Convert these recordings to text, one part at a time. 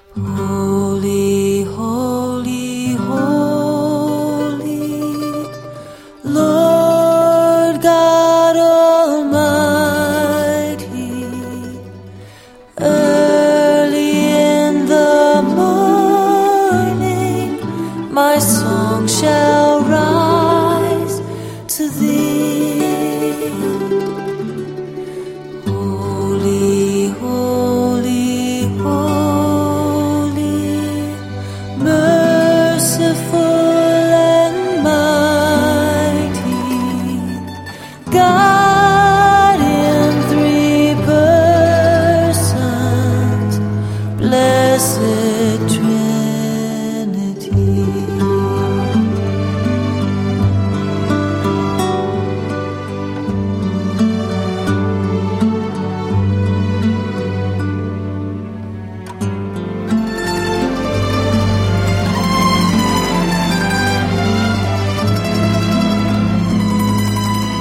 Holy, holy, holy, Lord God Almighty. Early in the morning, my song shall rise to thee. Holy, holy, holy, merciful and mighty, God in three persons, blessed Trinity.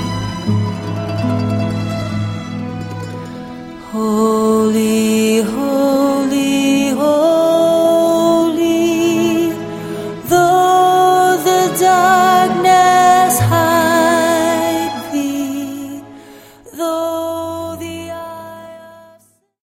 Holy, holy.